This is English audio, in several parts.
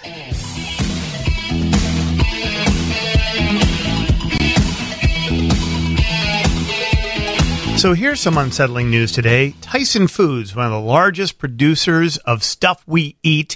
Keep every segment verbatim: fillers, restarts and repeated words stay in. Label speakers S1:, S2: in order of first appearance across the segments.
S1: So here's some unsettling news today. Tyson Foods, one of the largest producers of stuff we eat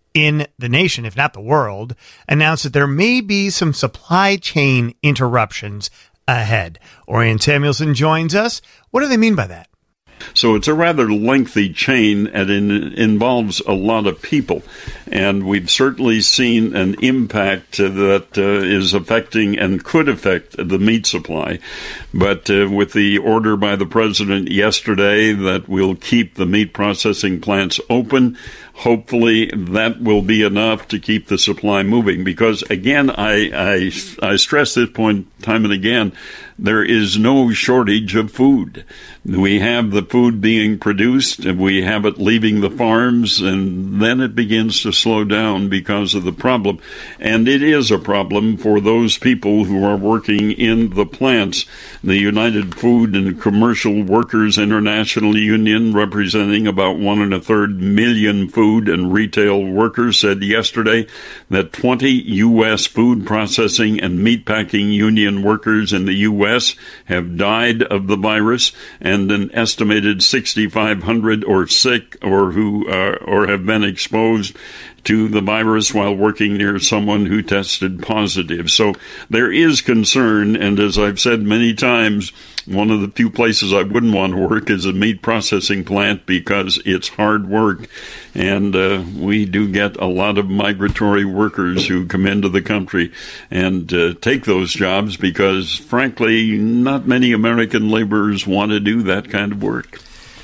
S1: in the nation, if not the world, announced that there may be some supply chain interruptions ahead. Orion Samuelson joins us. What do they mean by that?
S2: So it's a rather lengthy chain, and it involves a lot of people. And we've certainly seen an impact that uh, is affecting and could affect the meat supply. But uh, with the order by the president yesterday that we'll keep the meat processing plants open, hopefully that will be enough to keep the supply moving. Because, again, I, I, I stress this point time and again, there is no shortage of food. We have the food being produced, and we have it leaving the farms, and then it begins to slow down because of the problem. And it is a problem for those people who are working in the plants. The United Food and Commercial Workers International Union, representing about one and a third million food and retail workers, said yesterday that twenty U S food processing and meatpacking union workers in the U S have died of the virus, and an estimated sixty-five hundred are sick or who uh, or have been exposed to the virus while working near someone who tested positive. So there is concern, and as I've said many times, one of the few places I wouldn't want to work is a meat processing plant because it's hard work, and uh, we do get a lot of migratory workers who come into the country and uh, take those jobs because, frankly, not many American laborers want to do that kind of work.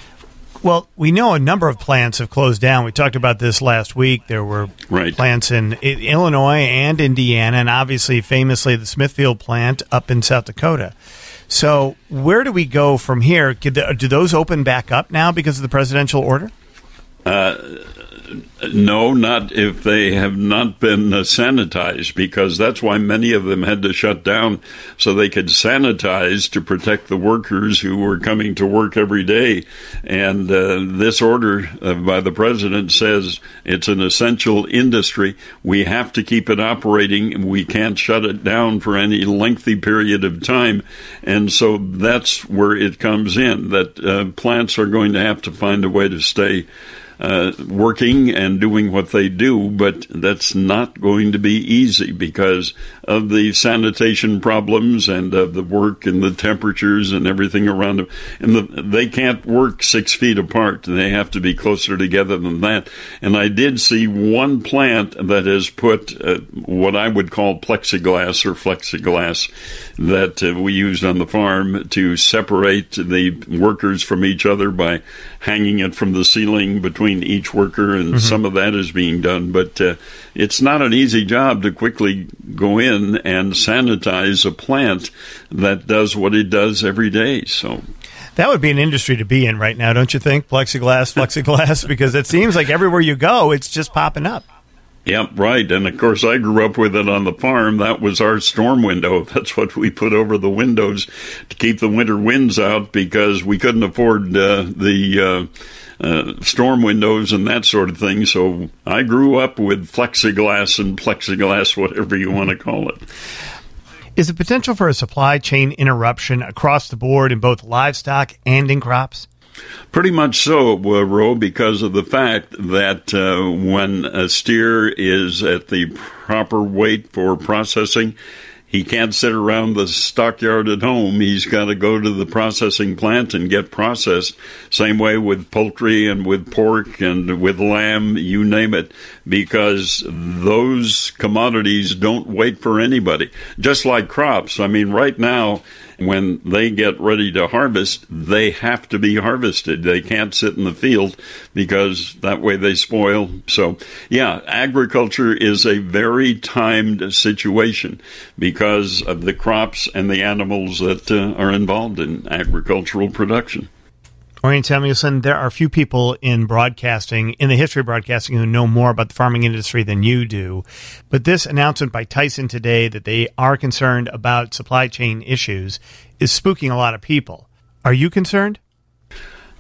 S1: Well, we know a number of plants have closed down. We talked about this last week. There were
S2: right.
S1: plants in Illinois and Indiana, and obviously, famously, the Smithfield plant up in South Dakota. So where do we go from here? Do those open back up now because of the presidential order?
S2: Uh, no, not if they have not been uh, sanitized, because that's why many of them had to shut down so they could sanitize to protect the workers who were coming to work every day. And uh, this order uh, by the president says it's an essential industry. We have to keep it operating. We can't shut it down for any lengthy period of time. And so that's where it comes in, that uh, plants are going to have to find a way to stay Uh, working and doing what they do, but that's not going to be easy because of the sanitation problems and of the work and the temperatures and everything around them. And the, they can't work six feet apart. They have to be closer together than that. And I did see one plant that has put uh, what I would call plexiglass or flexiglass that uh, we used on the farm to separate the workers from each other by hanging it from the ceiling between each worker, and mm-hmm. some of that is being done. But uh, it's not an easy job to quickly go in and sanitize a plant that does what it does every day. So
S1: that would be an industry to be in right now, don't you think? Plexiglass, plexiglass, because it seems like everywhere you go, it's just popping up.
S2: Yep, right. And, of course, I grew up with it on the farm. That was our storm window. That's what we put over the windows to keep the winter winds out because we couldn't afford uh, the uh, uh, storm windows and that sort of thing. So I grew up with flexiglass and plexiglass, whatever you want to call it.
S1: Is the potential for a supply chain interruption across the board in both livestock and in crops?
S2: Pretty much so, uh, Ro, because of the fact that uh, when a steer is at the proper weight for processing, he can't sit around the stockyard at home. He's got to go to the processing plant and get processed. Same way with poultry and with pork and with lamb, you name it, because those commodities don't wait for anybody. Just like crops. I mean, right now, when they get ready to harvest, they have to be harvested. They can't sit in the field because that way they spoil. So, yeah, agriculture is a very timed situation because of the crops and the animals that uh, are involved in agricultural production.
S1: Orion Samuelson, there are few people in broadcasting, in the history of broadcasting, who know more about the farming industry than you do. But this announcement by Tyson today that they are concerned about supply chain issues is spooking a lot of people. Are you concerned?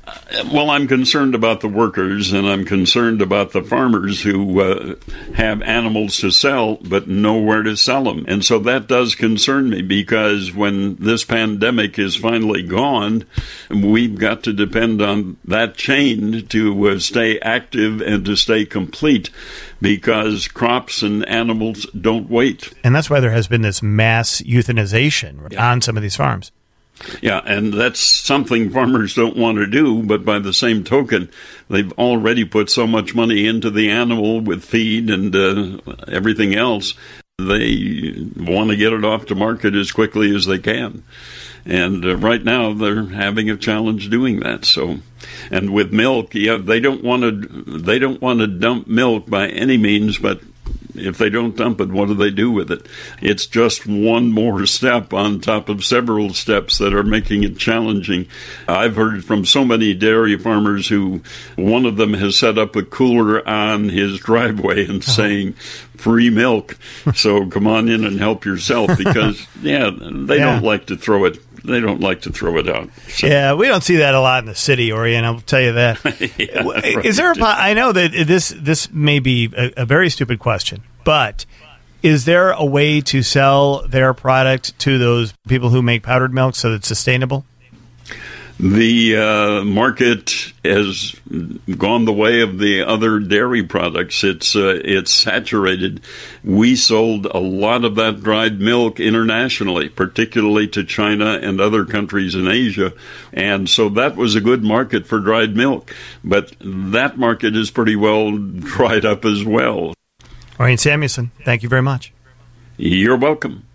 S2: Well, I'm concerned about the workers, and I'm concerned about the farmers who uh, have animals to sell but nowhere to sell them. And so that does concern me, because when this pandemic is finally gone, we've got to depend on that chain to uh, stay active and to stay complete, because crops and animals don't wait.
S1: And that's why there has been this mass euthanization yeah. on some of these farms.
S2: Yeah, and that's something farmers don't want to do, but by the same token, they've already put so much money into the animal with feed and uh, everything else, they want to get it off the market as quickly as they can. And uh, right now, they're having a challenge doing that. So, and with milk, yeah, they don't want to they don't want to dump milk by any means, but if they don't dump it, what do they do with it? It's just one more step on top of several steps that are making it challenging. I've heard from so many dairy farmers who, one of them has set up a cooler on his driveway and saying, free milk, so come on in and help yourself, because, yeah, they yeah. don't like to throw it. They don't like to throw it out. So.
S1: Yeah, we don't see that a lot in the city, Orion. I'll tell you that. yeah, right. Is there a? I know that this this may be a, a very stupid question, but is there a way to sell their product to those people who make powdered milk so that it's sustainable?
S2: The uh, market has gone the way of the other dairy products. It's uh, it's saturated. We sold a lot of that dried milk internationally, particularly to China and other countries in Asia. And so that was a good market for dried milk. But that market is pretty well dried up as well.
S1: Orion Samuelson, thank you very much.
S2: You're welcome.